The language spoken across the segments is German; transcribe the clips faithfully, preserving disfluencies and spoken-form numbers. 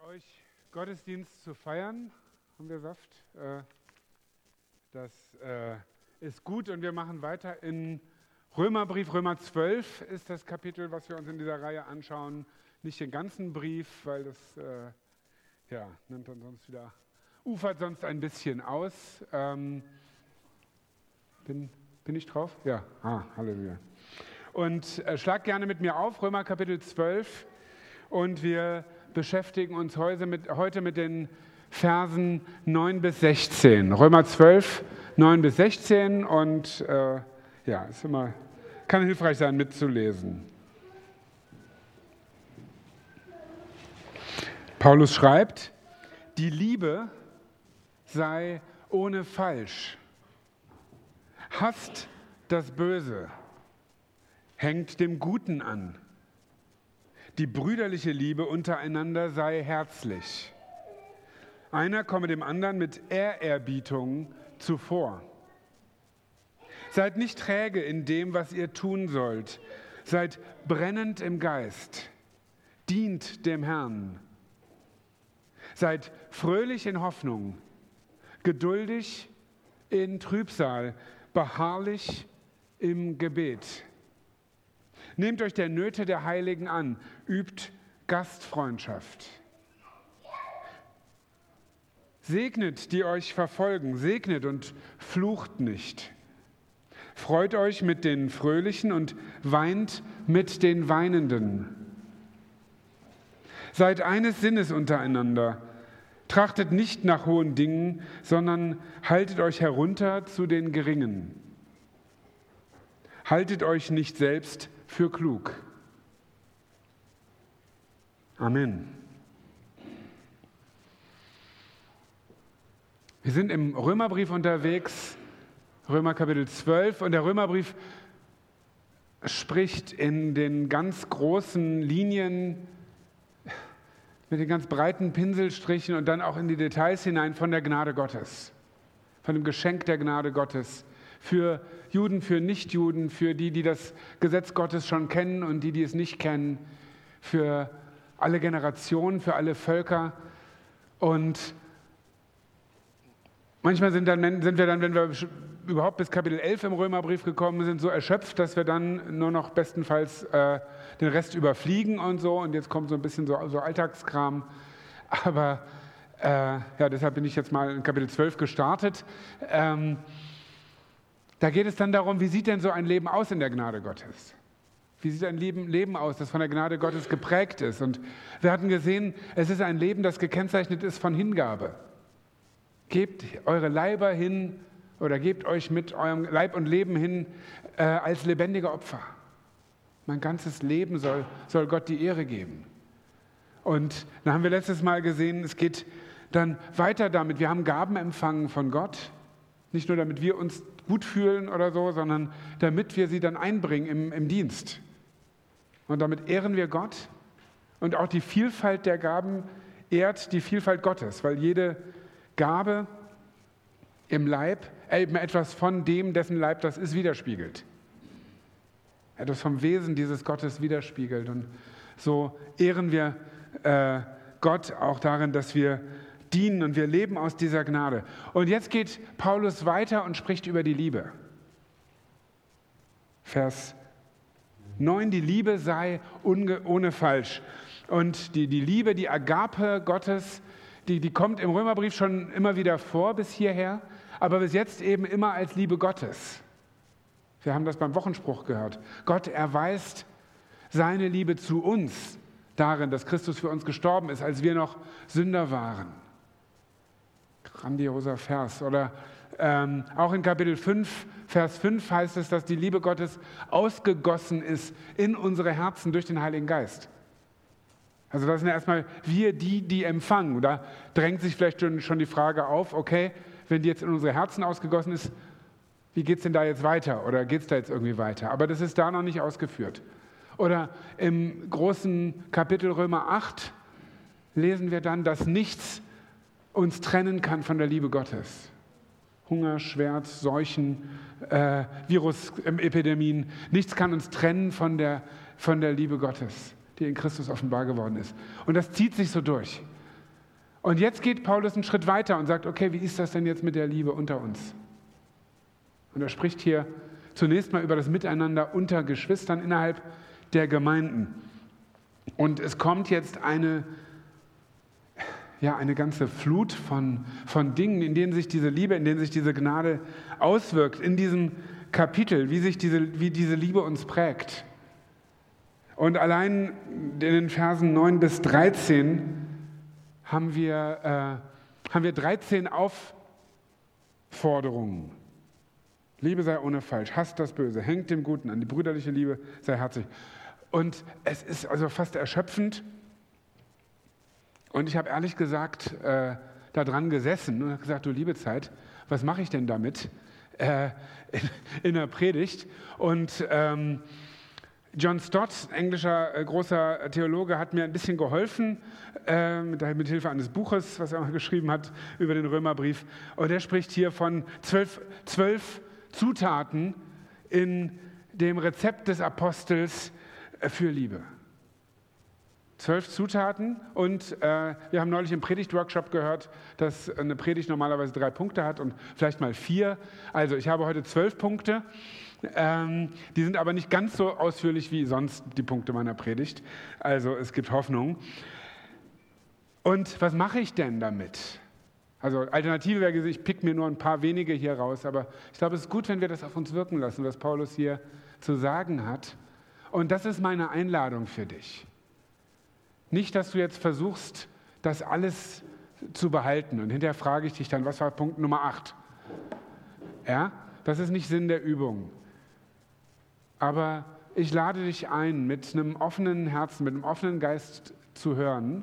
euch Gottesdienst zu feiern. Haben wir Saft? Das ist gut und wir machen weiter in Römerbrief. Römer zwölf ist das Kapitel, was wir uns in dieser Reihe anschauen. Nicht den ganzen Brief, weil das ja, nimmt dann sonst wieder, ufert sonst ein bisschen aus. Ähm, bin, bin ich drauf? Ja, ah, Halleluja. Und äh, schlag gerne mit mir auf, Römer Kapitel zwölf. Und wir beschäftigen uns heute mit, heute mit den Versen neun bis sechzehn. Römer zwölf, neun bis sechzehn. Und äh, ja, ist immer, kann hilfreich sein, mitzulesen. Paulus schreibt, die Liebe sei ohne Falsch. Hasst das Böse, hängt dem Guten an. Die brüderliche Liebe untereinander sei herzlich. Einer komme dem anderen mit Ehrerbietung zuvor. Seid nicht träge in dem, was ihr tun sollt. Seid brennend im Geist. Dient dem Herrn. Seid fröhlich in Hoffnung, geduldig in Trübsal, beharrlich im Gebet. Nehmt euch der Nöte der Heiligen an, übt Gastfreundschaft. Segnet, die euch verfolgen, segnet und flucht nicht. Freut euch mit den Fröhlichen und weint mit den Weinenden. Seid eines Sinnes untereinander. Trachtet nicht nach hohen Dingen, sondern haltet euch herunter zu den Geringen. Haltet euch nicht selbst für klug. Amen. Wir sind im Römerbrief unterwegs, Römer Kapitel zwölf, und der Römerbrief spricht in den ganz großen Linien mit den ganz breiten Pinselstrichen und dann auch in die Details hinein von der Gnade Gottes, von dem Geschenk der Gnade Gottes für Juden, für Nichtjuden, für die, die das Gesetz Gottes schon kennen und die, die es nicht kennen, für alle Generationen, für alle Völker. Und manchmal sind, dann, sind wir dann, wenn wir überhaupt bis Kapitel elf im Römerbrief gekommen sind, so erschöpft, dass wir dann nur noch bestenfalls äh, den Rest überfliegen und so. Und jetzt kommt so ein bisschen so, so Alltagskram. Aber äh, ja, deshalb bin ich jetzt mal in Kapitel zwölf gestartet. Ähm, da geht es dann darum, wie sieht denn so ein Leben aus in der Gnade Gottes? Wie sieht ein Leben, Leben aus, das von der Gnade Gottes geprägt ist? Und wir hatten gesehen, es ist ein Leben, das gekennzeichnet ist von Hingabe. Gebt eure Leiber hin oder gebt euch mit eurem Leib und Leben hin äh, als lebendige Opfer. Mein ganzes Leben soll, soll Gott die Ehre geben. Und dann haben wir letztes Mal gesehen, es geht dann weiter damit. Wir haben Gaben empfangen von Gott, nicht nur damit wir uns gut fühlen oder so, sondern damit wir sie dann einbringen im, im Dienst. Und damit ehren wir Gott und auch die Vielfalt der Gaben ehrt die Vielfalt Gottes, weil jede Gabe im Leib eben etwas von dem, dessen Leib das ist, widerspiegelt. Etwas vom Wesen dieses Gottes widerspiegelt. Und so ehren wir äh, Gott auch darin, dass wir dienen und wir leben aus dieser Gnade. Und jetzt geht Paulus weiter und spricht über die Liebe. Vers neun, die Liebe sei unge- ohne Falsch. Und die, die Liebe, die Agape Gottes, die, die kommt im Römerbrief schon immer wieder vor bis hierher, aber bis jetzt eben immer als Liebe Gottes. Wir haben das beim Wochenspruch gehört. Gott erweist seine Liebe zu uns darin, dass Christus für uns gestorben ist, als wir noch Sünder waren. Grandioser Vers. Oder ähm, auch in Kapitel fünf, Vers fünf heißt es, dass die Liebe Gottes ausgegossen ist in unsere Herzen durch den Heiligen Geist. Also das sind ja erstmal wir, die, die empfangen. Da drängt sich vielleicht schon, schon die Frage auf, okay, wenn die jetzt in unsere Herzen ausgegossen ist, wie geht es denn da jetzt weiter? Oder geht es da jetzt irgendwie weiter? Aber das ist da noch nicht ausgeführt. Oder im großen Kapitel Römer acht lesen wir dann, dass nichts uns trennen kann von der Liebe Gottes. Hunger, Schwert, Seuchen, äh, Virusepidemien, nichts kann uns trennen von der, von der Liebe Gottes, die in Christus offenbar geworden ist. Und das zieht sich so durch. Und jetzt geht Paulus einen Schritt weiter und sagt, okay, wie ist das denn jetzt mit der Liebe unter uns? Und er spricht hier zunächst mal über das Miteinander unter Geschwistern innerhalb der Gemeinden. Und es kommt jetzt eine, ja, eine ganze Flut von, von Dingen, in denen sich diese Liebe, in denen sich diese Gnade auswirkt, in diesem Kapitel, wie sich diese, wie diese Liebe uns prägt. Und allein in den Versen neun bis dreizehn haben wir, äh, haben wir dreizehn Aufforderungen. Liebe sei ohne Falsch, hasst das Böse, hängt dem Guten an, die brüderliche Liebe sei herzlich. Und es ist also fast erschöpfend. Und ich habe ehrlich gesagt äh, da dran gesessen und habe gesagt, du liebe Zeit, was mache ich denn damit äh, in, in der Predigt? Und ähm, John Stott, englischer äh, großer Theologe, hat mir ein bisschen geholfen, äh, mit, mit Hilfe eines Buches, was er mal geschrieben hat über den Römerbrief. Und er spricht hier von zwölf, zwölf Zutaten in dem Rezept des Apostels äh, für Liebe. Zwölf Zutaten und äh, wir haben neulich im Predigtworkshop gehört, dass eine Predigt normalerweise drei Punkte hat und vielleicht mal vier. Also ich habe heute zwölf Punkte. Ähm, die sind aber nicht ganz so ausführlich wie sonst die Punkte meiner Predigt. Also es gibt Hoffnung. Und was mache ich denn damit? Also Alternative wäre gewesen, ich pick mir nur ein paar wenige hier raus, aber ich glaube, es ist gut, wenn wir das auf uns wirken lassen, was Paulus hier zu sagen hat. Und das ist meine Einladung für dich. Nicht, dass du jetzt versuchst, das alles zu behalten und hinterher frage ich dich dann, was war Punkt Nummer acht? Ja, das ist nicht Sinn der Übung. Aber ich lade dich ein, mit einem offenen Herzen, mit einem offenen Geist zu hören.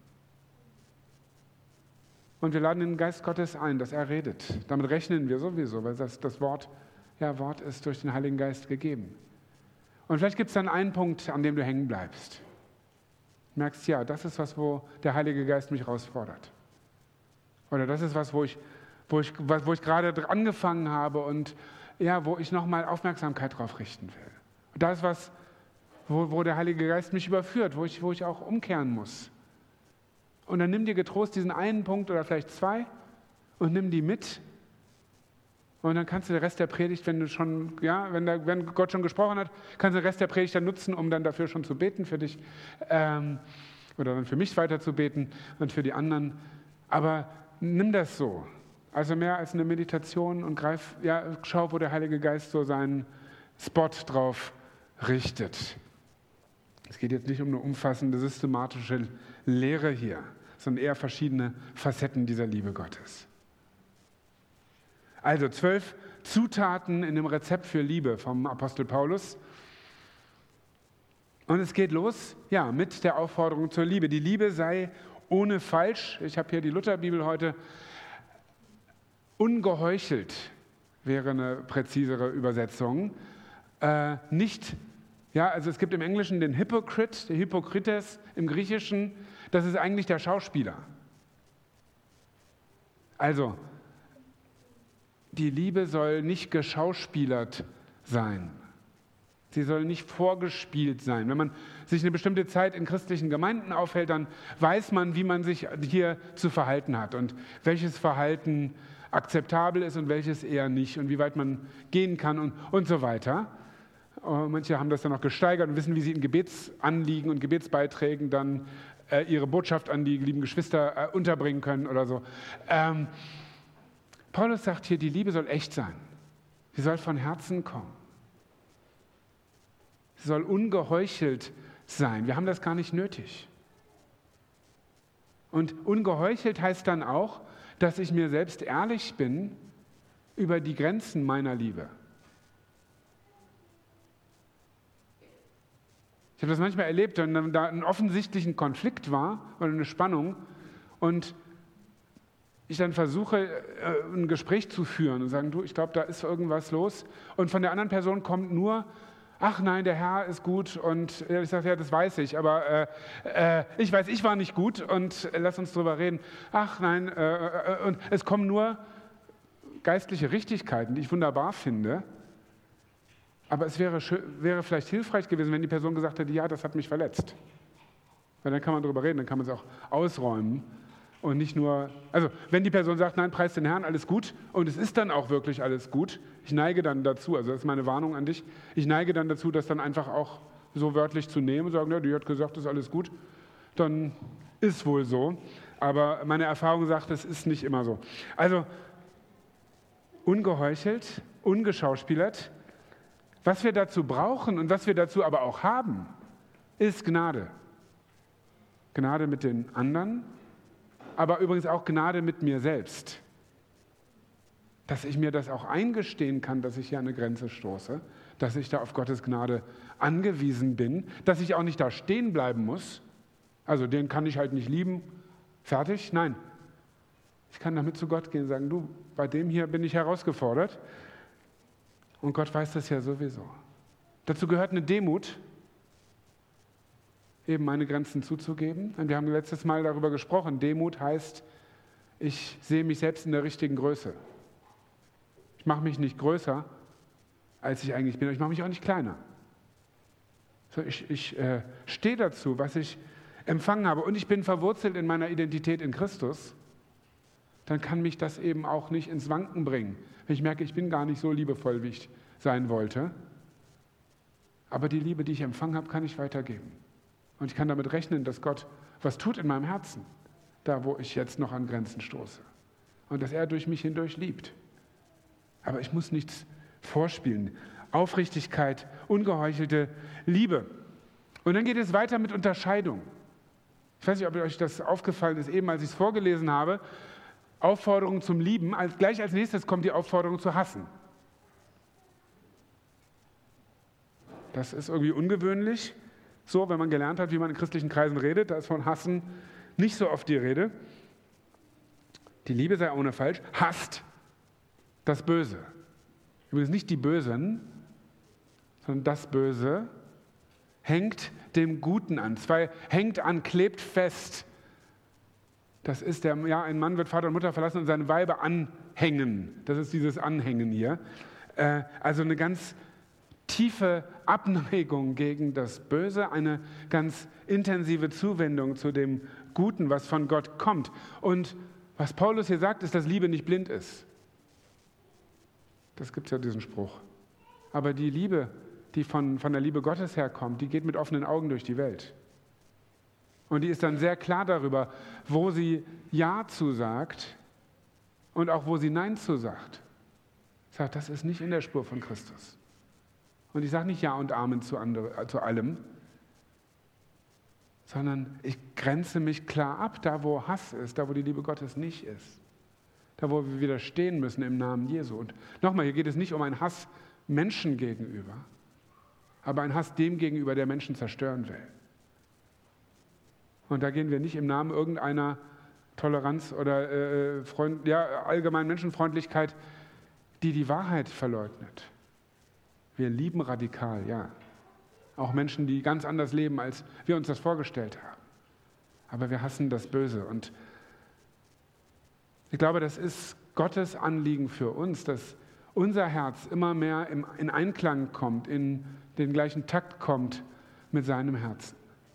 Und wir laden den Geist Gottes ein, dass er redet. Damit rechnen wir sowieso, weil das, das Wort, ja, Wort ist durch den Heiligen Geist gegeben. Und vielleicht gibt es dann einen Punkt, an dem du hängen bleibst. Du merkst, ja, das ist was, wo der Heilige Geist mich herausfordert. Oder das ist was, wo ich, wo ich, wo ich gerade angefangen habe und ja, wo ich nochmal Aufmerksamkeit drauf richten will. Und das ist was, wo, wo der Heilige Geist mich überführt, wo ich, wo ich auch umkehren muss. Und dann nimm dir getrost diesen einen Punkt oder vielleicht zwei und nimm die mit. Und dann kannst du den Rest der Predigt, wenn du schon, ja, wenn, der, wenn Gott schon gesprochen hat, kannst du den Rest der Predigt dann nutzen, um dann dafür schon zu beten für dich ähm, oder dann für mich weiter zu beten und für die anderen. Aber nimm das so. Also mehr als eine Meditation und greif, ja, schau, wo der Heilige Geist so seinen Spot drauf richtet. Es geht jetzt nicht um eine umfassende systematische Lehre hier, sondern eher verschiedene Facetten dieser Liebe Gottes. Also zwölf Zutaten in dem Rezept für Liebe vom Apostel Paulus. Und es geht los, ja, mit der Aufforderung zur Liebe. Die Liebe sei ohne Falsch. Ich habe hier die Lutherbibel heute. Ungeheuchelt wäre eine präzisere Übersetzung. Äh, nicht, ja, also es gibt im Englischen den Hypocrite, der Hypokrites im Griechischen. Das ist eigentlich der Schauspieler. Also, die Liebe soll nicht geschauspielert sein. Sie soll nicht vorgespielt sein. Wenn man sich eine bestimmte Zeit in christlichen Gemeinden aufhält, dann weiß man, wie man sich hier zu verhalten hat und welches Verhalten akzeptabel ist und welches eher nicht und wie weit man gehen kann und, und so weiter. Und manche haben das dann noch gesteigert und wissen, wie sie in Gebetsanliegen und Gebetsbeiträgen dann äh, ihre Botschaft an die lieben Geschwister äh, unterbringen können oder so. Ähm, Paulus sagt hier, die Liebe soll echt sein. Sie soll von Herzen kommen. Sie soll ungeheuchelt sein. Wir haben das gar nicht nötig. Und ungeheuchelt heißt dann auch, dass ich mir selbst ehrlich bin über die Grenzen meiner Liebe. Ich habe das manchmal erlebt, wenn da ein offensichtlichen Konflikt war oder eine Spannung und ich dann versuche, ein Gespräch zu führen und sagen, du, ich glaube, da ist irgendwas los. Und von der anderen Person kommt nur, ach nein, der Herr ist gut. Und ich sage, ja, das weiß ich, aber äh, äh, ich weiß, ich war nicht gut und äh, lass uns drüber reden. Ach nein, äh, äh, und es kommen nur geistliche Richtigkeiten, die ich wunderbar finde. Aber es wäre, wäre vielleicht hilfreich gewesen, wenn die Person gesagt hätte, ja, das hat mich verletzt. Weil dann kann man drüber reden, dann kann man es auch ausräumen. Und nicht nur, also wenn die Person sagt, nein, preis den Herrn, alles gut, und es ist dann auch wirklich alles gut, ich neige dann dazu, also das ist meine Warnung an dich, ich neige dann dazu, das dann einfach auch so wörtlich zu nehmen und sagen, ja, die hat gesagt, das ist alles gut, dann ist wohl so. Aber meine Erfahrung sagt, es ist nicht immer so. Also ungeheuchelt, ungeschauspielert. Was wir dazu brauchen und was wir dazu aber auch haben, ist Gnade. Gnade mit den anderen, aber übrigens auch Gnade mit mir selbst. Dass ich mir das auch eingestehen kann, dass ich hier an eine Grenze stoße, dass ich da auf Gottes Gnade angewiesen bin, dass ich auch nicht da stehen bleiben muss. Also den kann ich halt nicht lieben, fertig. Nein, ich kann damit zu Gott gehen und sagen, du, bei dem hier bin ich herausgefordert. Und Gott weiß das ja sowieso. Dazu gehört eine Demut, eben meine Grenzen zuzugeben. Und wir haben letztes Mal darüber gesprochen. Demut heißt, ich sehe mich selbst in der richtigen Größe. Ich mache mich nicht größer, als ich eigentlich bin. Ich mache mich auch nicht kleiner. So, ich ich äh, stehe dazu, was ich empfangen habe. Und ich bin verwurzelt in meiner Identität in Christus. Dann kann mich das eben auch nicht ins Wanken bringen. Wenn ich merke, ich bin gar nicht so liebevoll, wie ich sein wollte. Aber die Liebe, die ich empfangen habe, kann ich weitergeben. Und ich kann damit rechnen, dass Gott was tut in meinem Herzen, da wo ich jetzt noch an Grenzen stoße. Und dass er durch mich hindurch liebt. Aber ich muss nichts vorspielen. Aufrichtigkeit, ungeheuchelte Liebe. Und dann geht es weiter mit Unterscheidung. Ich weiß nicht, ob euch das aufgefallen ist, eben als ich es vorgelesen habe. Aufforderung zum Lieben, als, gleich als nächstes kommt die Aufforderung zu hassen. Das ist irgendwie ungewöhnlich. So, wenn man gelernt hat, wie man in christlichen Kreisen redet, da ist von Hassen nicht so oft die Rede. Die Liebe sei ohne falsch, hasst das Böse. Übrigens nicht die Bösen, sondern das Böse hängt dem Guten an. Zwei hängt an, klebt fest. Das ist der, ja, ein Mann wird Vater und Mutter verlassen und seine Weiber anhängen. Das ist dieses Anhängen hier. Äh, also eine ganz tiefe Abneigung gegen das Böse, eine ganz intensive Zuwendung zu dem Guten, was von Gott kommt. Und was Paulus hier sagt, ist, dass Liebe nicht blind ist. Das gibt es ja diesen Spruch. Aber die Liebe, die von, von der Liebe Gottes herkommt, die geht mit offenen Augen durch die Welt. Und die ist dann sehr klar darüber, wo sie Ja zu sagt und auch wo sie Nein zu sagt. Sagt, das ist nicht in der Spur von Christus. Und ich sage nicht Ja und Amen zu, andere, zu allem, sondern ich grenze mich klar ab, da wo Hass ist, da wo die Liebe Gottes nicht ist. Da wo wir widerstehen müssen im Namen Jesu. Und nochmal, hier geht es nicht um einen Hass Menschen gegenüber, aber einen Hass dem gegenüber, der Menschen zerstören will. Und da gehen wir nicht im Namen irgendeiner Toleranz oder äh, Freund, ja, allgemeinen Menschenfreundlichkeit, die die Wahrheit verleugnet. Wir lieben radikal, ja. Auch Menschen, die ganz anders leben, als wir uns das vorgestellt haben. Aber wir hassen das Böse. Und ich glaube, das ist Gottes Anliegen für uns, dass unser Herz immer mehr in Einklang kommt, in den gleichen Takt kommt mit seinem Herzen.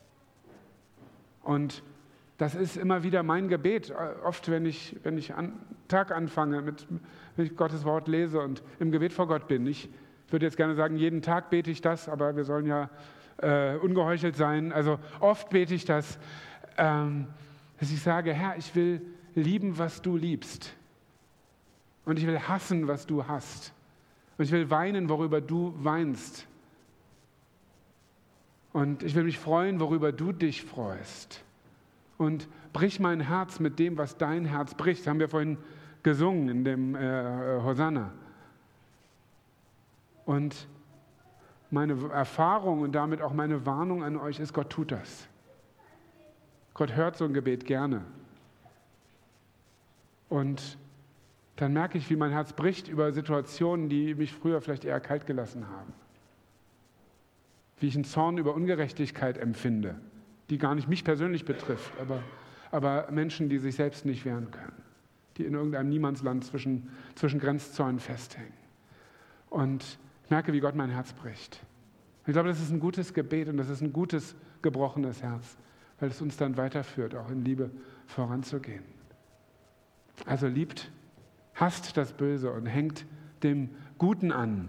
Und das ist immer wieder mein Gebet. Oft, wenn ich, wenn ich einen Tag anfange, mit, wenn ich Gottes Wort lese und im Gebet vor Gott bin. Ich würde jetzt gerne sagen, jeden Tag bete ich das, aber wir sollen ja äh, ungeheuchelt sein. Also oft bete ich das, ähm, dass ich sage, Herr, ich will lieben, was du liebst. Und ich will hassen, was du hasst. Und ich will weinen, worüber du weinst. Und ich will mich freuen, worüber du dich freust. Und brich mein Herz mit dem, was dein Herz bricht. Das haben wir vorhin gesungen in dem äh, Hosanna. Und meine Erfahrung und damit auch meine Warnung an euch ist, Gott tut das. Gott hört so ein Gebet gerne. Und dann merke ich, wie mein Herz bricht über Situationen, die mich früher vielleicht eher kalt gelassen haben. Wie ich einen Zorn über Ungerechtigkeit empfinde, die gar nicht mich persönlich betrifft, aber, aber Menschen, die sich selbst nicht wehren können, die in irgendeinem Niemandsland zwischen, zwischen Grenzzäunen festhängen. Und ich merke, wie Gott mein Herz bricht. Ich glaube, das ist ein gutes Gebet und das ist ein gutes, gebrochenes Herz, weil es uns dann weiterführt, auch in Liebe voranzugehen. Also liebt, hasst das Böse und hängt dem Guten an.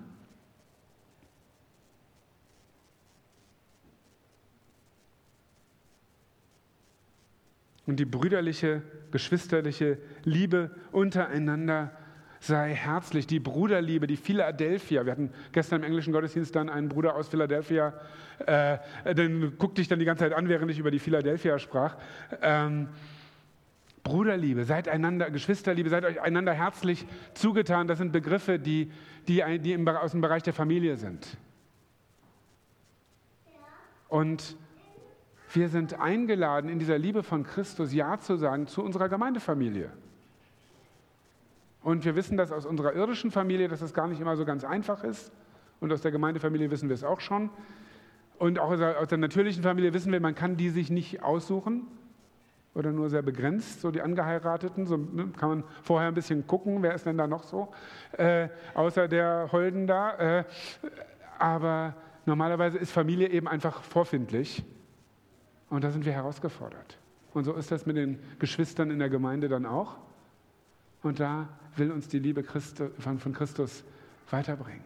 Und die brüderliche, geschwisterliche Liebe untereinander sei herzlich. Die Bruderliebe, die Philadelphia. Wir hatten gestern im englischen Gottesdienst dann einen Bruder aus Philadelphia, äh, den guckte ich dann die ganze Zeit an, während ich über die Philadelphia sprach. Ähm, Bruderliebe, seid einander, Geschwisterliebe, seid euch einander herzlich zugetan. Das sind Begriffe, die, die, die im, aus dem Bereich der Familie sind. Und wir sind eingeladen, in dieser Liebe von Christus Ja zu sagen zu unserer Gemeindefamilie. Und wir wissen das aus unserer irdischen Familie, dass das gar nicht immer so ganz einfach ist. Und aus der Gemeindefamilie wissen wir es auch schon. Und auch aus der natürlichen Familie wissen wir, man kann die sich nicht aussuchen oder nur sehr begrenzt, so die Angeheirateten. So kann man vorher ein bisschen gucken, wer ist denn da noch so, äh, außer der Holden da. Äh, aber normalerweise ist Familie eben einfach vorfindlich. Und da sind wir herausgefordert. Und so ist das mit den Geschwistern in der Gemeinde dann auch. Und da will uns die Liebe Christi, von, von Christus weiterbringen.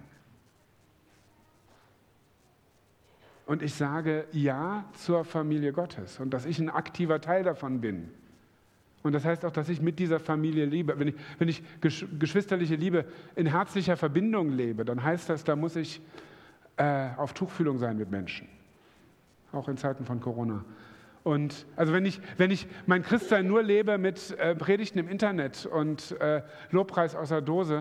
Und ich sage Ja zur Familie Gottes und dass ich ein aktiver Teil davon bin. Und das heißt auch, dass ich mit dieser Familie lebe. Wenn ich, wenn ich geschwisterliche Liebe in herzlicher Verbindung lebe, dann heißt das, da muss ich äh, auf Tuchfühlung sein mit Menschen. Auch in Zeiten von Corona. Und also wenn ich, wenn ich mein Christsein nur lebe mit äh, Predigten im Internet und äh, Lobpreis aus der Dose,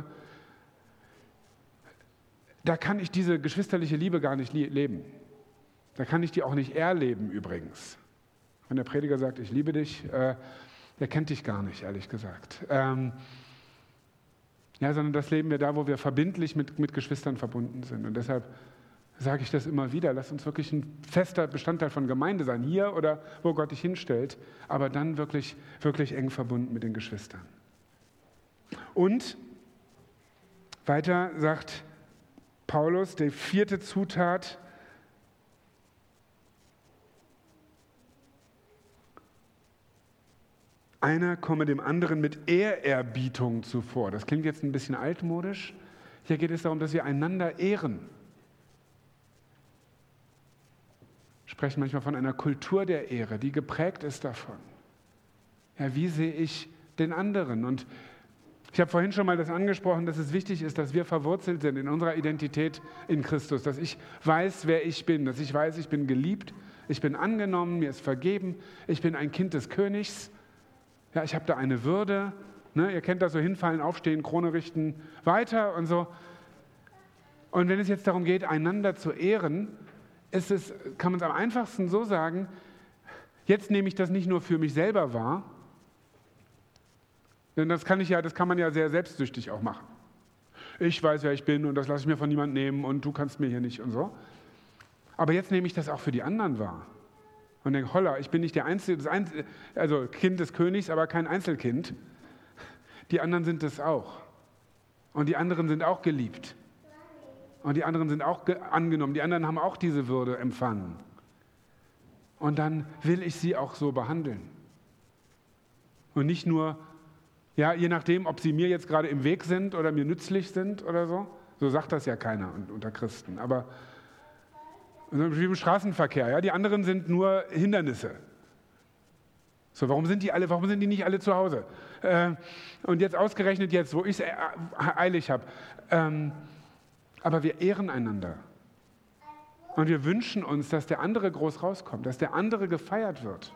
da kann ich diese geschwisterliche Liebe gar nicht leben. Da kann ich die auch nicht erleben übrigens. Wenn der Prediger sagt, ich liebe dich, äh, der kennt dich gar nicht, ehrlich gesagt. Ähm, ja, sondern das leben wir da, wo wir verbindlich mit, mit Geschwistern verbunden sind. Und deshalb sage ich das immer wieder, lasst uns wirklich ein fester Bestandteil von Gemeinde sein, hier oder wo Gott dich hinstellt, aber dann wirklich, wirklich eng verbunden mit den Geschwistern. Und weiter sagt Paulus, die vierte Zutat, einer komme dem anderen mit Ehrerbietung zuvor. Das klingt jetzt ein bisschen altmodisch. Hier geht es darum, dass wir einander ehren. Wir sprechen manchmal von einer Kultur der Ehre, die geprägt ist davon. Ja, wie sehe ich den anderen? Und ich habe vorhin schon mal das angesprochen, dass es wichtig ist, dass wir verwurzelt sind in unserer Identität in Christus, dass ich weiß, wer ich bin, dass ich weiß, ich bin geliebt, ich bin angenommen, mir ist vergeben, ich bin ein Kind des Königs. Ja, ich habe da eine Würde. Ne? Ihr kennt das so: hinfallen, aufstehen, Krone richten, weiter und so. Und wenn es jetzt darum geht, einander zu ehren, ist es, kann man es am einfachsten so sagen, jetzt nehme ich das nicht nur für mich selber wahr, denn das kann ich ja, das kann man ja sehr selbstsüchtig auch machen. Ich weiß, wer ich bin und das lasse ich mir von niemandem nehmen und du kannst mir hier nicht und so. Aber jetzt nehme ich das auch für die anderen wahr und denke, holla, ich bin nicht der Einzige, das Einzel, also Kind des Königs, aber kein Einzelkind. Die anderen sind es auch. Und die anderen sind auch geliebt. Und die anderen sind auch angenommen. Die anderen haben auch diese Würde empfangen. Und dann will ich sie auch so behandeln. Und nicht nur, ja, je nachdem, ob sie mir jetzt gerade im Weg sind oder mir nützlich sind oder so. So sagt das ja keiner unter Christen. Aber wie im Straßenverkehr, ja, die anderen sind nur Hindernisse. So, warum sind die alle, warum sind die nicht alle zu Hause? Äh, und jetzt ausgerechnet jetzt, wo ich es eilig habe. Ähm, aber wir ehren einander. Und wir wünschen uns, dass der andere groß rauskommt, dass der andere gefeiert wird.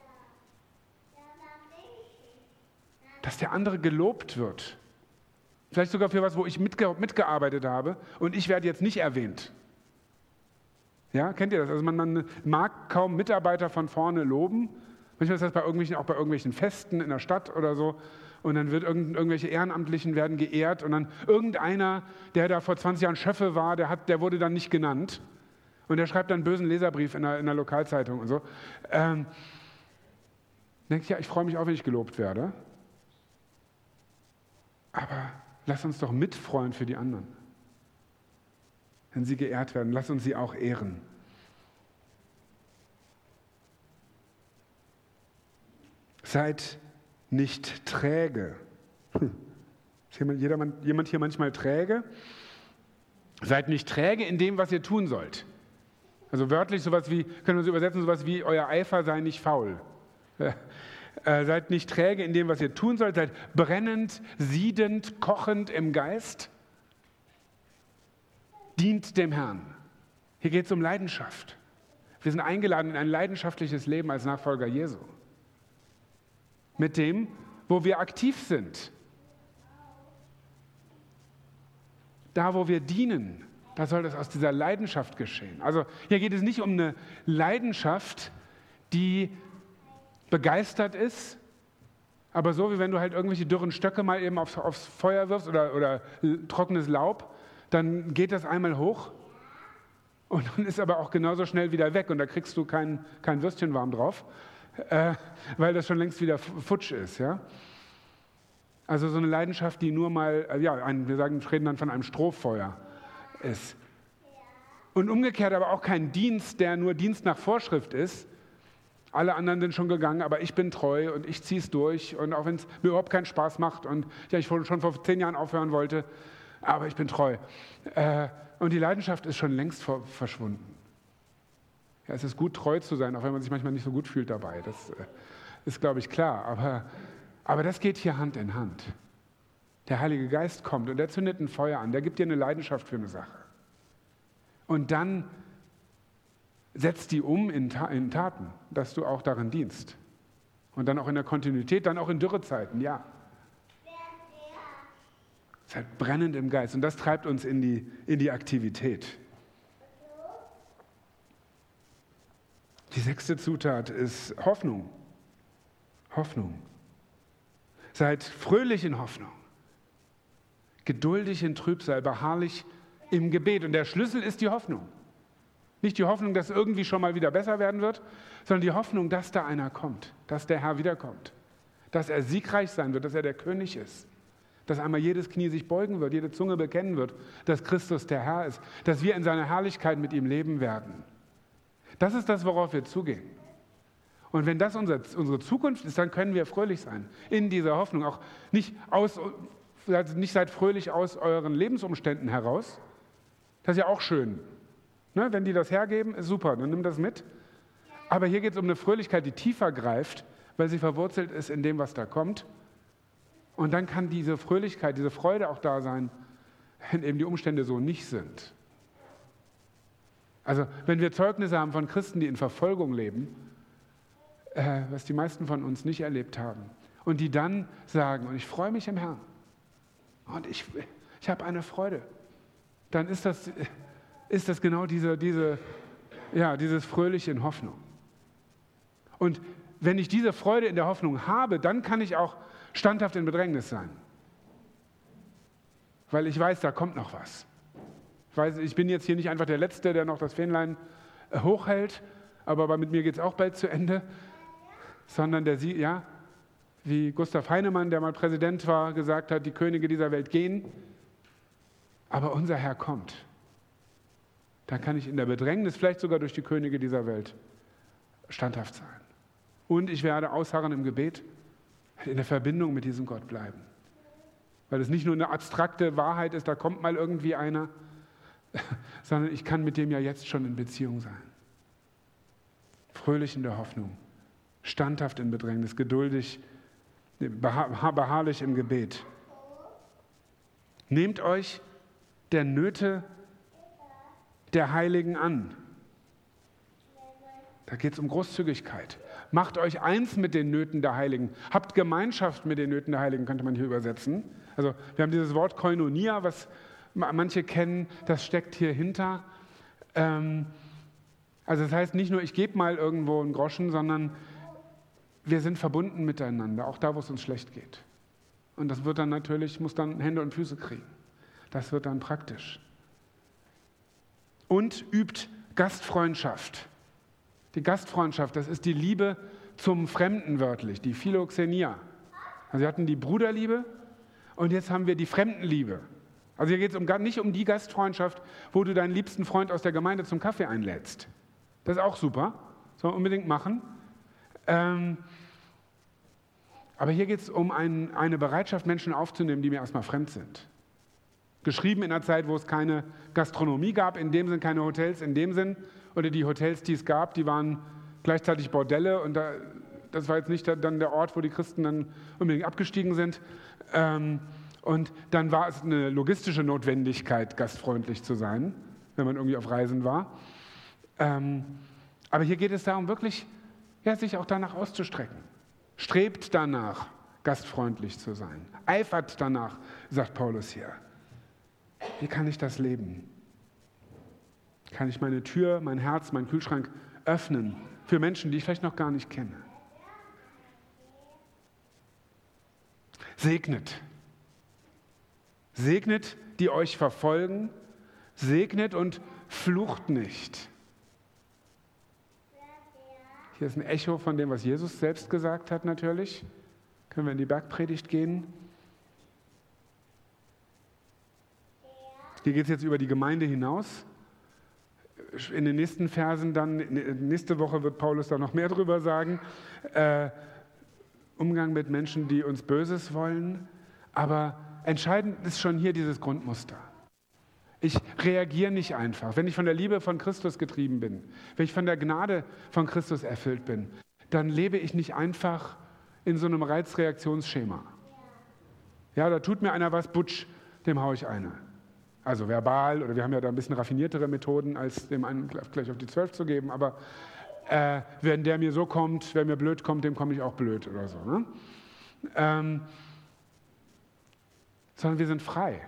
Dass der andere gelobt wird. Vielleicht sogar für was, wo ich mitge- mitgearbeitet habe und ich werde jetzt nicht erwähnt. Ja, kennt ihr das? Also man, man mag kaum Mitarbeiter von vorne loben. Manchmal ist das bei irgendwelchen, auch bei irgendwelchen Festen in der Stadt oder so. Und dann wird irgend, irgendwelche Ehrenamtlichen werden geehrt und dann irgendeiner, der da vor zwanzig Jahren Schöffe war, der, hat, der wurde dann nicht genannt. Und der schreibt dann einen bösen Leserbrief in der, in der Lokalzeitung und so. Ähm, denke ich, ja, ich freue mich auch, wenn ich gelobt werde. Aber lass uns doch mitfreuen für die anderen. Wenn sie geehrt werden, lass uns sie auch ehren. Seid nicht träge. Hm. Ist jemand, jemand, jemand hier manchmal träge? Seid nicht träge in dem, was ihr tun sollt. Also wörtlich sowas wie, können wir es übersetzen, sowas wie, euer Eifer sei nicht faul. Äh, äh, seid nicht träge in dem, was ihr tun sollt. Seid brennend, siedend, kochend im Geist. Dient dem Herrn. Hier geht es um Leidenschaft. Wir sind eingeladen in ein leidenschaftliches Leben als Nachfolger Jesu. Mit dem, wo wir aktiv sind. Da, wo wir dienen, da soll das aus dieser Leidenschaft geschehen. Also hier geht es nicht um eine Leidenschaft, die begeistert ist, aber so wie wenn du halt irgendwelche dürren Stöcke mal eben aufs, aufs Feuer wirfst oder, oder trockenes Laub, dann geht das einmal hoch und dann ist aber auch genauso schnell wieder weg und da kriegst du kein, kein Würstchen warm drauf, äh, weil das schon längst wieder futsch ist. Ja? Also so eine Leidenschaft, die nur mal, ja, ein, wir sagen, reden dann von einem Strohfeuer ist. Und umgekehrt aber auch kein Dienst, der nur Dienst nach Vorschrift ist. Alle anderen sind schon gegangen, aber ich bin treu und ich ziehe es durch. Und auch wenn es mir überhaupt keinen Spaß macht und ja, ich schon vor zehn Jahren aufhören wollte, aber ich bin treu. Äh, und die Leidenschaft ist schon längst vor, verschwunden. Ja, es ist gut, treu zu sein, auch wenn man sich manchmal nicht so gut fühlt dabei. Das äh, ist, glaube ich, klar. Aber, aber das geht hier Hand in Hand. Der Heilige Geist kommt und der zündet ein Feuer an. Der gibt dir eine Leidenschaft für eine Sache. Und dann setzt die um in, Ta- in Taten, dass du auch darin dienst. Und dann auch in der Kontinuität, dann auch in Dürrezeiten, ja. Seid brennend im Geist. Und das treibt uns in die, in die Aktivität. Die sechste Zutat ist Hoffnung. Hoffnung. Seid fröhlich in Hoffnung. Geduldig in Trübsal, beharrlich im Gebet. Und der Schlüssel ist die Hoffnung. Nicht die Hoffnung, dass es irgendwie schon mal wieder besser werden wird, sondern die Hoffnung, dass da einer kommt, dass der Herr wiederkommt, dass er siegreich sein wird, dass er der König ist, dass einmal jedes Knie sich beugen wird, jede Zunge bekennen wird, dass Christus der Herr ist, dass wir in seiner Herrlichkeit mit ihm leben werden. Das ist das, worauf wir zugehen. Und wenn das unser, unsere Zukunft ist, dann können wir fröhlich sein in dieser Hoffnung. Auch nicht, aus, nicht seid fröhlich aus euren Lebensumständen heraus. Das ist ja auch schön. Ne, wenn die das hergeben, ist super, dann nimm das mit. Aber hier geht es um eine Fröhlichkeit, die tiefer greift, weil sie verwurzelt ist in dem, was da kommt. Und dann kann diese Fröhlichkeit, diese Freude auch da sein, wenn eben die Umstände so nicht sind. Also wenn wir Zeugnisse haben von Christen, die in Verfolgung leben, äh, was die meisten von uns nicht erlebt haben, und die dann sagen, und ich freue mich im Herrn, und ich, ich habe eine Freude, dann ist das... ist das genau diese, diese, ja, dieses Fröhliche in Hoffnung. Und wenn ich diese Freude in der Hoffnung habe, dann kann ich auch standhaft in Bedrängnis sein. Weil ich weiß, da kommt noch was. Ich weiß, ich bin jetzt hier nicht einfach der Letzte, der noch das Fähnlein hochhält, aber mit mir geht es auch bald zu Ende, sondern der, ja, wie Gustav Heinemann, der mal Präsident war, gesagt hat, die Könige dieser Welt gehen, aber unser Herr kommt. Dann kann ich in der Bedrängnis, vielleicht sogar durch die Könige dieser Welt, standhaft sein. Und ich werde ausharren im Gebet, in der Verbindung mit diesem Gott bleiben. Weil es nicht nur eine abstrakte Wahrheit ist, da kommt mal irgendwie einer, sondern ich kann mit dem ja jetzt schon in Beziehung sein. Fröhlich in der Hoffnung, standhaft in Bedrängnis, geduldig, beha- beharrlich im Gebet. Nehmt euch der Nöte der Heiligen an. Da geht es um Großzügigkeit. Macht euch eins mit den Nöten der Heiligen. Habt Gemeinschaft mit den Nöten der Heiligen, könnte man hier übersetzen. Also wir haben dieses Wort Koinonia, was manche kennen, das steckt hier hinter. Ähm, also das heißt nicht nur, ich gebe mal irgendwo einen Groschen, sondern wir sind verbunden miteinander, auch da, wo es uns schlecht geht. Und das wird dann natürlich, muss dann Hände und Füße kriegen. Das wird dann praktisch. Und übt Gastfreundschaft. Die Gastfreundschaft, das ist die Liebe zum Fremden wörtlich, die Philoxenia. Also wir hatten die Bruderliebe und jetzt haben wir die Fremdenliebe. Also hier geht es um, nicht um die Gastfreundschaft, wo du deinen liebsten Freund aus der Gemeinde zum Kaffee einlädst. Das ist auch super, soll man unbedingt machen. Ähm, Aber hier geht es um ein, eine Bereitschaft, Menschen aufzunehmen, die mir erstmal fremd sind. Geschrieben in einer Zeit, wo es keine Gastronomie gab, in dem Sinn keine Hotels, in dem Sinn, oder die Hotels, die es gab, die waren gleichzeitig Bordelle und da, das war jetzt nicht dann der Ort, wo die Christen dann unbedingt abgestiegen sind. Ähm, und dann war es eine logistische Notwendigkeit, gastfreundlich zu sein, wenn man irgendwie auf Reisen war. Ähm, aber hier geht es darum, wirklich ja, sich auch danach auszustrecken. Strebt danach, gastfreundlich zu sein. Eifert danach, sagt Paulus hier. Wie kann ich das leben? Kann ich meine Tür, mein Herz, meinen Kühlschrank öffnen für Menschen, die ich vielleicht noch gar nicht kenne? Segnet. Segnet, die euch verfolgen. Segnet und flucht nicht. Hier ist ein Echo von dem, was Jesus selbst gesagt hat natürlich. Können wir in die Bergpredigt gehen. Hier geht es jetzt über die Gemeinde hinaus. In den nächsten Versen dann, nächste Woche wird Paulus da noch mehr drüber sagen. Äh, Umgang mit Menschen, die uns Böses wollen. Aber entscheidend ist schon hier dieses Grundmuster. Ich reagiere nicht einfach. Wenn ich von der Liebe von Christus getrieben bin, wenn ich von der Gnade von Christus erfüllt bin, dann lebe ich nicht einfach in so einem Reizreaktionsschema. Ja, da tut mir einer was, butsch, dem haue ich eine. Also verbal, oder wir haben ja da ein bisschen raffiniertere Methoden, als dem einen gleich auf die zwölf zu geben, aber äh, wenn der mir so kommt, wer mir blöd kommt, dem komme ich auch blöd oder so. Ne? Ähm, sondern wir sind frei.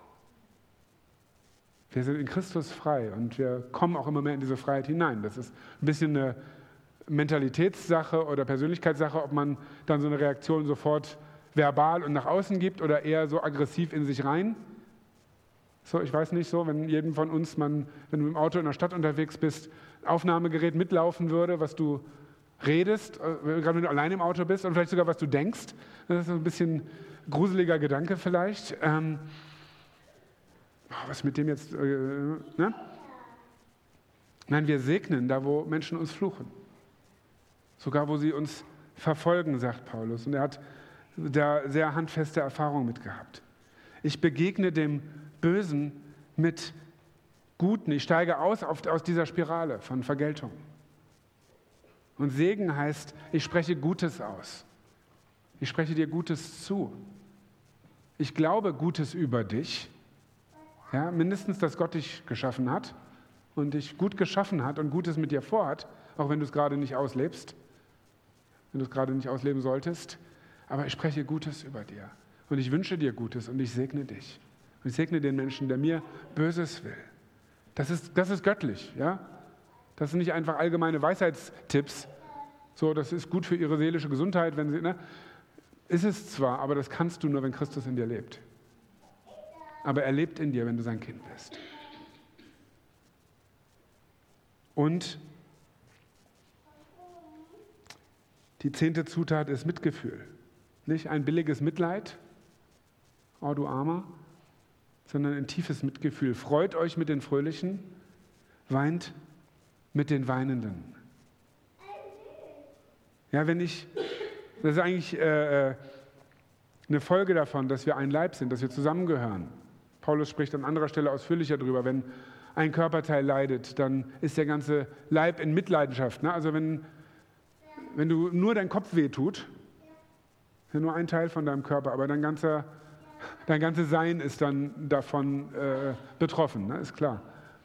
Wir sind in Christus frei und wir kommen auch immer mehr in diese Freiheit hinein. Das ist ein bisschen eine Mentalitätssache oder Persönlichkeitssache, ob man dann so eine Reaktion sofort verbal und nach außen gibt oder eher so aggressiv in sich rein. So, ich weiß nicht so, wenn jedem von uns, man, wenn du im Auto in der Stadt unterwegs bist, ein Aufnahmegerät mitlaufen würde, was du redest, gerade wenn du allein im Auto bist und vielleicht sogar was du denkst. Das ist ein bisschen gruseliger Gedanke vielleicht. Ähm, was mit dem jetzt, äh, ne? Nein, wir segnen da, wo Menschen uns fluchen. Sogar, wo sie uns verfolgen, sagt Paulus. Und er hat da sehr handfeste Erfahrungen mit gehabt. Ich begegne dem Bösen mit Guten. Ich steige aus auf, aus dieser Spirale von Vergeltung. Und Segen heißt, ich spreche Gutes aus. Ich spreche dir Gutes zu. Ich glaube Gutes über dich. Ja, mindestens, dass Gott dich geschaffen hat und dich gut geschaffen hat und Gutes mit dir vorhat, auch wenn du es gerade nicht auslebst, wenn du es gerade nicht ausleben solltest. Aber ich spreche Gutes über dir und ich wünsche dir Gutes und ich segne dich. Und ich segne den Menschen, der mir Böses will. Das ist, das ist göttlich, ja? Das sind nicht einfach allgemeine Weisheitstipps. So, das ist gut für ihre seelische Gesundheit, wenn sie, ne? Ist es zwar, aber das kannst du nur, wenn Christus in dir lebt. Aber er lebt in dir, wenn du sein Kind bist. Und die zehnte Zutat ist Mitgefühl. Nicht ein billiges Mitleid, oh du Armer, sondern ein tiefes Mitgefühl. Freut euch mit den Fröhlichen, weint mit den Weinenden. Ja, wenn ich, das ist eigentlich äh, eine Folge davon, dass wir ein Leib sind, dass wir zusammengehören. Paulus spricht an anderer Stelle ausführlicher darüber, wenn ein Körperteil leidet, dann ist der ganze Leib in Mitleidenschaft. Ne? Also wenn, wenn du nur dein Kopf wehtut, ja nur ein Teil von deinem Körper, aber dein, ganzer, dein ganzes Sein ist dann davon äh, betroffen, ne? Ist klar.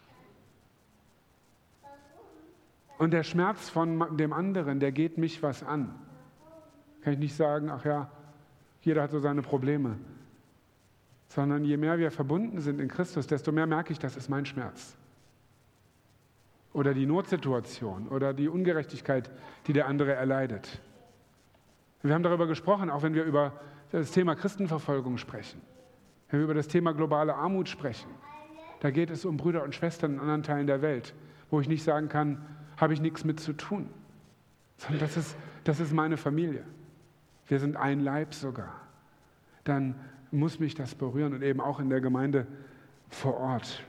Und der Schmerz von dem anderen, der geht mich was an. Kann ich nicht sagen, ach ja, jeder hat so seine Probleme. Sondern je mehr wir verbunden sind in Christus, desto mehr merke ich, das ist mein Schmerz. Oder die Notsituation oder die Ungerechtigkeit, die der andere erleidet. Wir haben darüber gesprochen, auch wenn wir über das Thema Christenverfolgung sprechen, wenn wir über das Thema globale Armut sprechen. Da geht es um Brüder und Schwestern in anderen Teilen der Welt, wo ich nicht sagen kann, habe ich nichts mit zu tun, sondern das ist, das ist meine Familie. Wir sind ein Leib sogar. Dann muss mich das berühren und eben auch in der Gemeinde vor Ort.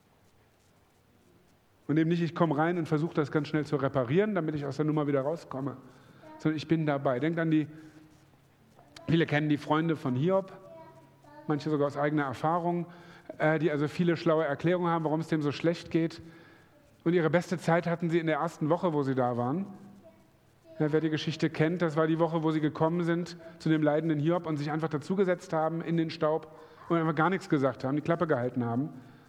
Und eben nicht, ich komme rein und versuche das ganz schnell zu reparieren, damit ich aus der Nummer wieder rauskomme, sondern ich bin dabei. Denkt an die Viele kennen die Freunde von Hiob, manche sogar aus eigener Erfahrung, äh, die also viele schlaue Erklärungen haben, warum es dem so schlecht geht. Und ihre beste Zeit hatten sie in der ersten Woche, wo sie da waren. Ja, wer die Geschichte kennt, das war die Woche, wo sie gekommen sind zu dem leidenden Hiob und sich einfach dazugesetzt haben in den Staub und einfach gar nichts gesagt haben, die Klappe gehalten haben.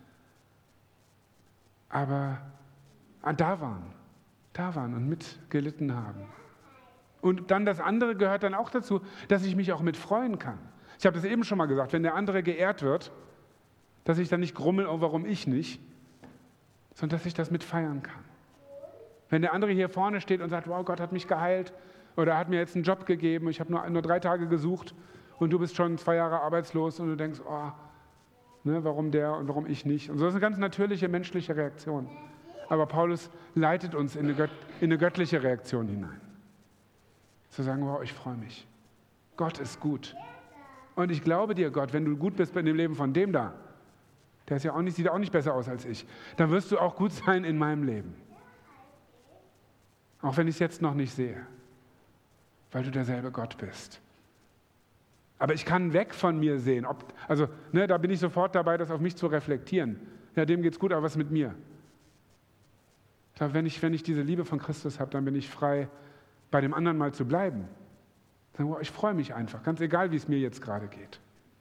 Aber ah, da waren, da waren und mitgelitten haben. Und dann das andere gehört dann auch dazu, dass ich mich auch mit freuen kann. Ich habe das eben schon mal gesagt, wenn der andere geehrt wird, dass ich dann nicht grummel, oh, warum ich nicht, sondern dass ich das mit feiern kann. Wenn der andere hier vorne steht und sagt, wow, Gott hat mich geheilt oder hat mir jetzt einen Job gegeben, ich habe nur, nur drei Tage gesucht und du bist schon zwei Jahre arbeitslos und du denkst, oh, ne, warum der und warum ich nicht. Und so ist eine ganz natürliche menschliche Reaktion. Aber Paulus leitet uns in eine, Gött- in eine göttliche Reaktion hinein. Zu sagen, wow, ich freue mich. Gott ist gut. Und ich glaube dir, Gott, wenn du gut bist in dem Leben von dem da, der ist ja auch nicht, sieht auch nicht besser aus als ich, dann wirst du auch gut sein in meinem Leben. Auch wenn ich es jetzt noch nicht sehe, weil du derselbe Gott bist. Aber ich kann weg von mir sehen. Ob, also ne, da bin ich sofort dabei, das auf mich zu reflektieren. Ja, dem geht's gut, aber was ist mit mir? Ich glaube, wenn ich, wenn ich diese Liebe von Christus habe, dann bin ich frei, bei dem anderen mal zu bleiben. Sagen, wow, ich freue mich einfach, ganz egal, wie es mir jetzt gerade geht.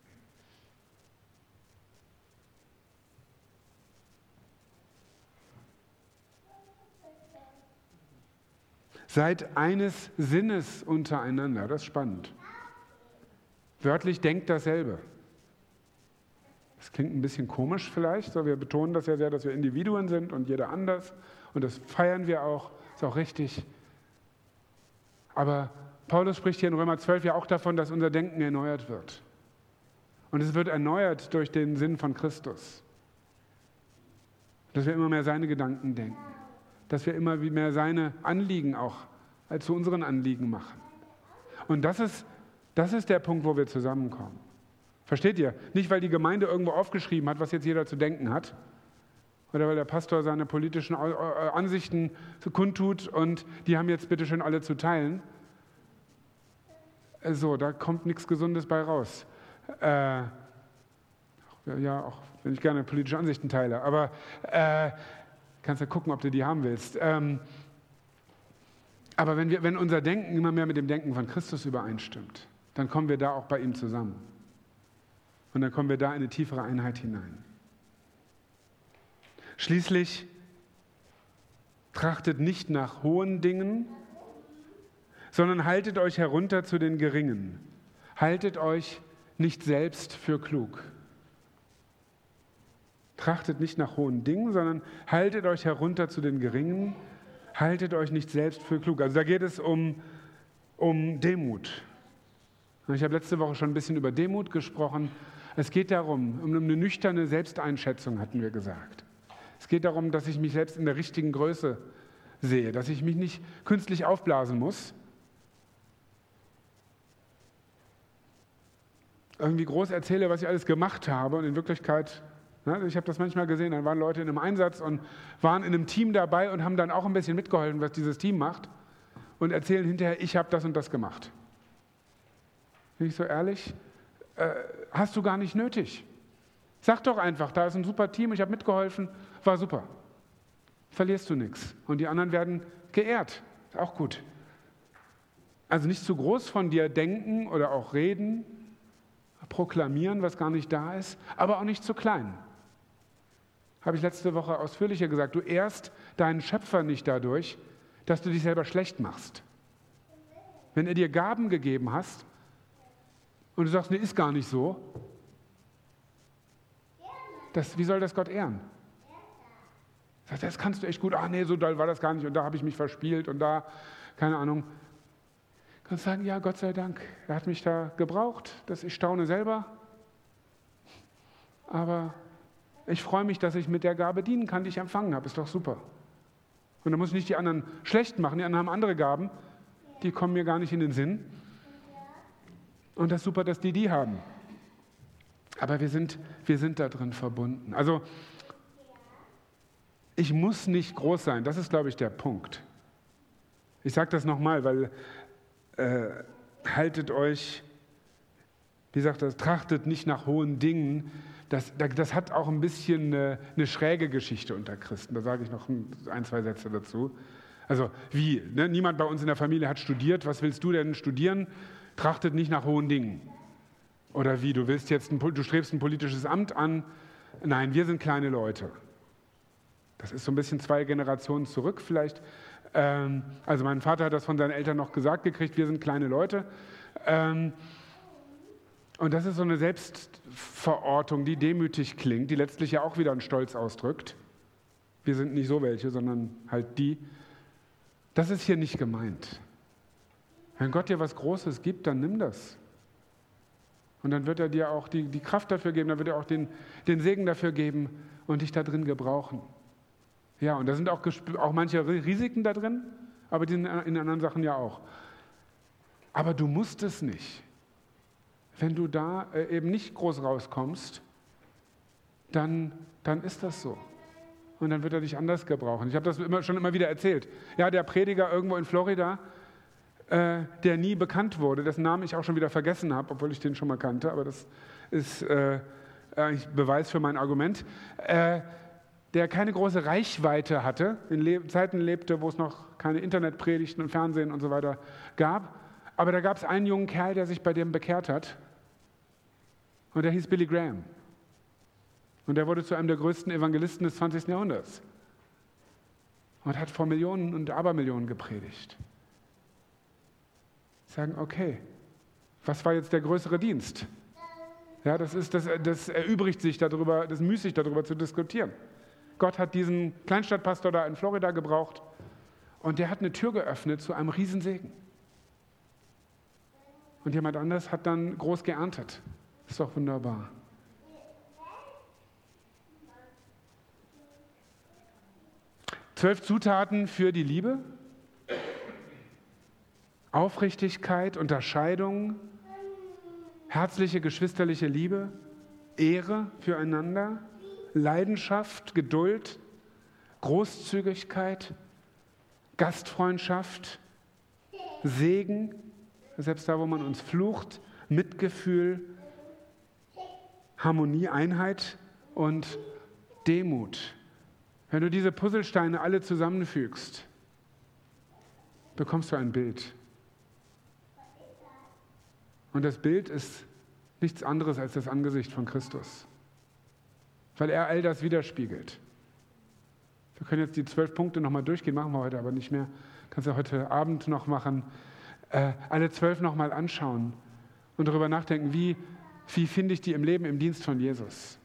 Seid eines Sinnes untereinander, das ist spannend. Wörtlich denkt dasselbe. Das klingt ein bisschen komisch vielleicht, so wir betonen das ja sehr, dass wir Individuen sind und jeder anders und das feiern wir auch, ist auch richtig. Aber Paulus spricht hier in Römer zwölf ja auch davon, dass unser Denken erneuert wird. Und es wird erneuert durch den Sinn von Christus. Dass wir immer mehr seine Gedanken denken. Dass wir immer mehr seine Anliegen auch als zu unseren Anliegen machen. Und das ist, das ist der Punkt, wo wir zusammenkommen. Versteht ihr? Nicht, weil die Gemeinde irgendwo aufgeschrieben hat, was jetzt jeder zu denken hat, oder weil der Pastor seine politischen Ansichten kundtut und die haben jetzt bitte schön alle zu teilen. So, da kommt nichts Gesundes bei raus. Äh, ja, auch wenn ich gerne politische Ansichten teile, aber äh, kannst ja gucken, ob du die haben willst. Ähm, aber wenn, wir, wenn unser Denken immer mehr mit dem Denken von Christus übereinstimmt, dann kommen wir da auch bei ihm zusammen. Und dann kommen wir da in eine tiefere Einheit hinein. Schließlich trachtet nicht nach hohen Dingen, sondern haltet euch herunter zu den Geringen. Haltet euch nicht selbst für klug. Trachtet nicht nach hohen Dingen, sondern haltet euch herunter zu den Geringen. Haltet euch nicht selbst für klug. Also da geht es um, um Demut. Ich habe letzte Woche schon ein bisschen über Demut gesprochen. Es geht darum, um eine nüchterne Selbsteinschätzung, hatten wir gesagt. Es geht darum, dass ich mich selbst in der richtigen Größe sehe, dass ich mich nicht künstlich aufblasen muss. Irgendwie groß erzähle, was ich alles gemacht habe und in Wirklichkeit, ne, ich habe das manchmal gesehen, dann waren Leute in einem Einsatz und waren in einem Team dabei und haben dann auch ein bisschen mitgeholfen, was dieses Team macht und erzählen hinterher, ich habe das und das gemacht. Bin ich so ehrlich? Äh, hast du gar nicht nötig. Sag doch einfach, da ist ein super Team, ich habe mitgeholfen, war super. Verlierst du nichts. Und die anderen werden geehrt. Ist auch gut. Also nicht zu groß von dir denken oder auch reden, proklamieren, was gar nicht da ist, aber auch nicht zu klein. Habe ich letzte Woche ausführlicher gesagt. Du ehrst deinen Schöpfer nicht dadurch, dass du dich selber schlecht machst. Wenn er dir Gaben gegeben hast und du sagst, nee, ist gar nicht so, das, wie soll das Gott ehren? Sagt, das kannst du echt gut. Ach nee, so doll war das gar nicht und da habe ich mich verspielt und da, keine Ahnung. Du kannst sagen, ja, Gott sei Dank, er hat mich da gebraucht, dass ich staune selber. Aber ich freue mich, dass ich mit der Gabe dienen kann, die ich empfangen habe. Ist doch super. Und da muss ich nicht die anderen schlecht machen. Die anderen haben andere Gaben, die kommen mir gar nicht in den Sinn. Und das ist super, dass die die haben. Aber wir sind, wir sind da drin verbunden. Also ich muss nicht groß sein. Das ist, glaube ich, der Punkt. Ich sage das nochmal, weil äh, haltet euch Wie sagt das? Trachtet nicht nach hohen Dingen. Das, das hat auch ein bisschen eine, eine schräge Geschichte unter Christen. Da sage ich noch ein, zwei Sätze dazu. Also wie? Ne? Niemand bei uns in der Familie hat studiert. Was willst du denn studieren? Trachtet nicht nach hohen Dingen. Oder wie? Du willst jetzt ein, du strebst ein politisches Amt an. Nein, wir sind kleine Leute. Das ist so ein bisschen zwei Generationen zurück vielleicht. Ähm, also mein Vater hat das von seinen Eltern noch gesagt gekriegt, wir sind kleine Leute. Ähm, und das ist so eine Selbstverortung, die demütig klingt, die letztlich ja auch wieder einen Stolz ausdrückt. Wir sind nicht so welche, sondern halt die. Das ist hier nicht gemeint. Wenn Gott dir was Großes gibt, dann nimm das. Und dann wird er dir auch die, die Kraft dafür geben, dann wird er auch den, den Segen dafür geben und dich da drin gebrauchen. Ja, und da sind auch, auch manche Risiken da drin, aber die in, in anderen Sachen ja auch. Aber du musst es nicht. Wenn du da äh, eben nicht groß rauskommst, dann, dann ist das so. Und dann wird er dich anders gebrauchen. Ich habe das immer, schon immer wieder erzählt. Ja, der Prediger irgendwo in Florida, äh, der nie bekannt wurde, dessen Namen ich auch schon wieder vergessen habe, obwohl ich den schon mal kannte, aber das ist äh, eigentlich Beweis für mein Argument, äh, der keine große Reichweite hatte, in Le- Zeiten lebte, wo es noch keine Internetpredigten und Fernsehen und so weiter gab. Aber da gab es einen jungen Kerl, der sich bei dem bekehrt hat. Und der hieß Billy Graham. Und der wurde zu einem der größten Evangelisten des zwanzigsten Jahrhunderts. Und hat vor Millionen und Abermillionen gepredigt. Sagen, okay, was war jetzt der größere Dienst? Ja, das, ist, das, das erübrigt sich darüber, das müßig darüber zu diskutieren. Gott hat diesen Kleinstadtpastor da in Florida gebraucht und der hat eine Tür geöffnet zu einem Riesensegen. Und jemand anders hat dann groß geerntet. Ist doch wunderbar. Zwölf Zutaten für die Liebe. Aufrichtigkeit, Unterscheidung, herzliche, geschwisterliche Liebe, Ehre füreinander, Leidenschaft, Geduld, Großzügigkeit, Gastfreundschaft, Segen, selbst da, wo man uns flucht, Mitgefühl, Harmonie, Einheit und Demut. Wenn du diese Puzzlesteine alle zusammenfügst, bekommst du ein Bild. Und das Bild ist nichts anderes als das Angesicht von Christus, weil er all das widerspiegelt. Wir können jetzt die zwölf Punkte nochmal durchgehen, machen wir heute aber nicht mehr. Kannst du heute Abend noch machen. Äh, alle zwölf nochmal anschauen und darüber nachdenken, wie, wie finde ich die im Leben, im Dienst von Jesus.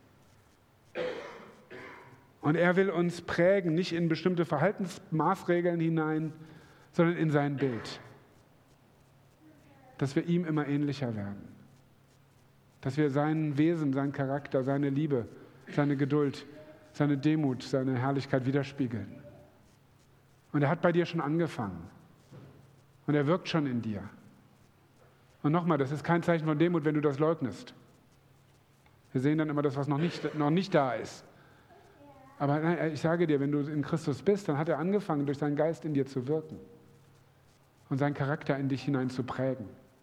Und er will uns prägen, nicht in bestimmte Verhaltensmaßregeln hinein, sondern in sein Bild. Dass wir ihm immer ähnlicher werden. Dass wir sein Wesen, sein Charakter, seine Liebe, seine Geduld, seine Demut, seine Herrlichkeit widerspiegeln. Und er hat bei dir schon angefangen. Und er wirkt schon in dir. Und nochmal, das ist kein Zeichen von Demut, wenn du das leugnest. Wir sehen dann immer das, was noch nicht, noch nicht da ist. Aber nein, ich sage dir, wenn du in Christus bist, dann hat er angefangen, durch seinen Geist in dir zu wirken. Und seinen Charakter in dich hinein zu prägen.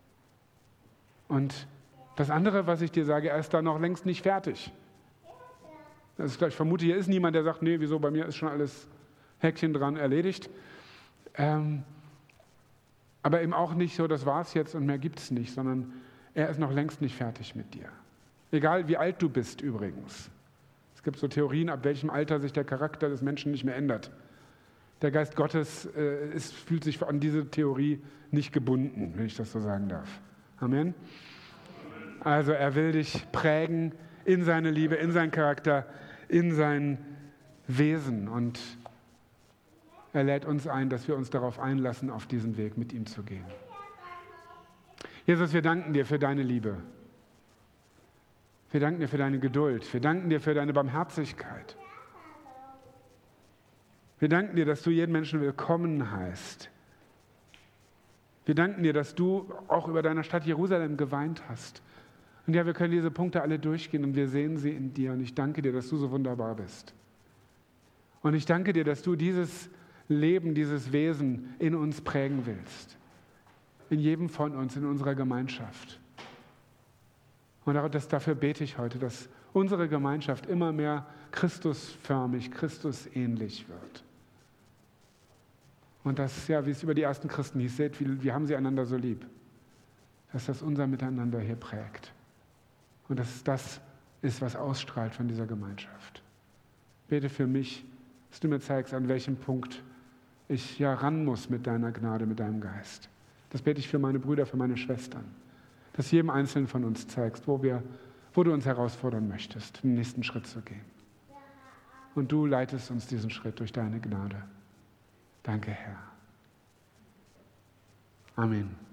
Und das andere, was ich dir sage, er ist da noch längst nicht fertig. Das ist, ich vermute, hier ist niemand, der sagt, nee, wieso, bei mir ist schon alles Häkchen dran erledigt. Ähm, aber eben auch nicht so, das war's jetzt und mehr gibt's nicht, sondern er ist noch längst nicht fertig mit dir. Egal wie alt du bist übrigens. Es gibt so Theorien, ab welchem Alter sich der Charakter des Menschen nicht mehr ändert. Der Geist Gottes äh, ist, fühlt sich an diese Theorie nicht gebunden, wenn ich das so sagen darf. Amen. Also er will dich prägen in seine Liebe, in seinen Charakter, in sein Wesen. Und er lädt uns ein, dass wir uns darauf einlassen, auf diesen Weg mit ihm zu gehen. Jesus, wir danken dir für deine Liebe. Wir danken dir für deine Geduld. Wir danken dir für deine Barmherzigkeit. Wir danken dir, dass du jeden Menschen willkommen heißt. Wir danken dir, dass du auch über deiner Stadt Jerusalem geweint hast. Und ja, wir können diese Punkte alle durchgehen und wir sehen sie in dir. Und ich danke dir, dass du so wunderbar bist. Und ich danke dir, dass du dieses Leben, dieses Wesen in uns prägen willst. In jedem von uns, in unserer Gemeinschaft. Und das, dafür bete ich heute, dass unsere Gemeinschaft immer mehr Christusförmig, Christusähnlich wird. Und dass, ja, wie es über die ersten Christen hieß, seht, wie, wie haben sie einander so lieb. Dass das unser Miteinander hier prägt. Und dass das ist, was ausstrahlt von dieser Gemeinschaft. Bete für mich, dass du mir zeigst, an welchem Punkt ich ja ran muss mit deiner Gnade, mit deinem Geist. Das bete ich für meine Brüder, für meine Schwestern. Dass jedem Einzelnen von uns zeigst, wo, wir, wo du uns herausfordern möchtest, den nächsten Schritt zu gehen. Und du leitest uns diesen Schritt durch deine Gnade. Danke, Herr. Amen.